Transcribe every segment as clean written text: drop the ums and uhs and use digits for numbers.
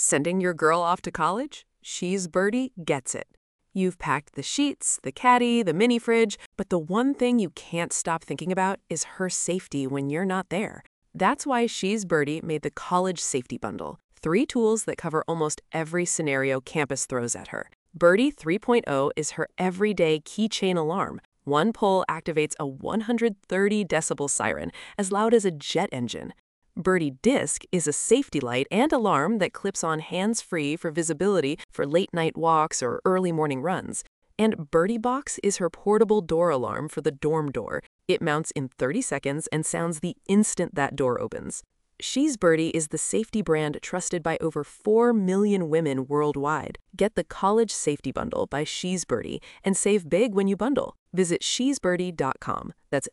Sending your girl off to college? She's Birdie gets it. You've packed the sheets, the caddy, the mini fridge, but the one thing you can't stop thinking about is her safety when you're not there. That's why She's Birdie made the College Safety Bundle, 3 tools that cover almost every scenario campus throws at her. Birdie 3.0 is her everyday keychain alarm. One pull activates a 130 decibel siren, as loud as a jet engine. Birdie Disc is a safety light and alarm that clips on hands-free for visibility for late-night walks or early morning runs. And Birdie Box is her portable door alarm for the dorm door. It mounts in 30 seconds and sounds the instant that door opens. She's Birdie is the safety brand trusted by over 4 million women worldwide. Get the College Safety Bundle by She's Birdie and save big when you bundle. Visit shesbirdie.com. That's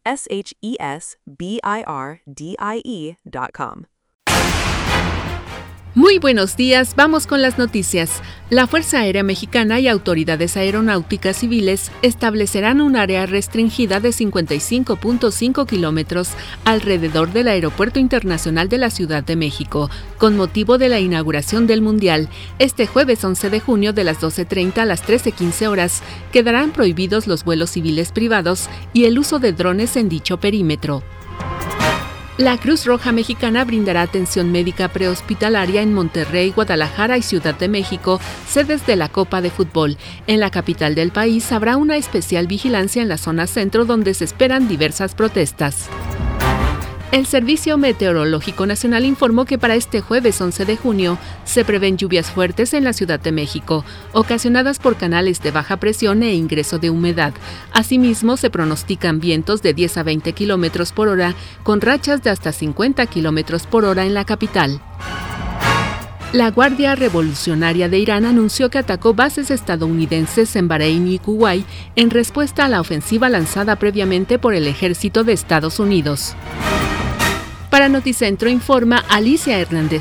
SHESBIRDIE.com. Muy buenos días, vamos con las noticias. La Fuerza Aérea Mexicana y autoridades aeronáuticas civiles establecerán un área restringida de 55.5 kilómetros alrededor del Aeropuerto Internacional de la Ciudad de México, con motivo de la inauguración del Mundial. Este jueves 11 de junio de las 12:30 a las 13:15 horas quedarán prohibidos los vuelos civiles privados y el uso de drones en dicho perímetro. La Cruz Roja Mexicana brindará atención médica prehospitalaria en Monterrey, Guadalajara y Ciudad de México, sedes de la Copa de Fútbol. En la capital del país habrá una especial vigilancia en la zona centro donde se esperan diversas protestas. El Servicio Meteorológico Nacional informó que para este jueves 11 de junio se prevén lluvias fuertes en la Ciudad de México, ocasionadas por canales de baja presión e ingreso de humedad. Asimismo, se pronostican vientos de 10 a 20 kilómetros por hora, con rachas de hasta 50 kilómetros por hora en la capital. La Guardia Revolucionaria de Irán anunció que atacó bases estadounidenses en Bahrein y Kuwait en respuesta a la ofensiva lanzada previamente por el ejército de Estados Unidos. Para Noticentro informa Alicia Hernández.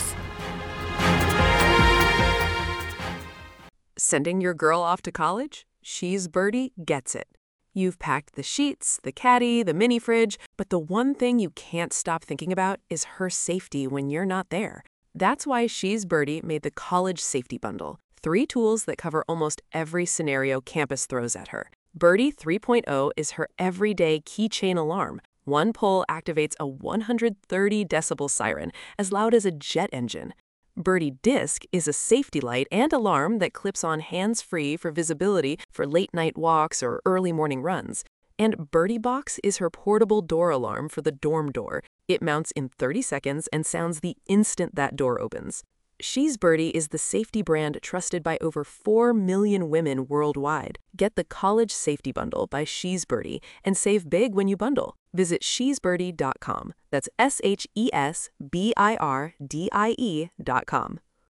Sending your girl off to college? She's Birdie gets it. You've packed the sheets, the caddy, the mini fridge, but the one thing you can't stop thinking about is her safety when you're not there. That's why She's Birdie made the College Safety Bundle, 3 tools that cover almost every scenario campus throws at her. Birdie 3.0 is her everyday keychain alarm. One pull activates a 130 decibel siren, as loud as a jet engine. Birdie Disc is a safety light and alarm that clips on hands-free for visibility for late-night walks or early morning runs. And Birdie Box is her portable door alarm for the dorm door. It mounts in 30 seconds and sounds the instant that door opens. She's Birdie is the safety brand trusted by over 4 million women worldwide. Get the College Safety Bundle by She's Birdie and save big when you bundle. Visit shesbirdie.com. That's SHESBIRDIE.com.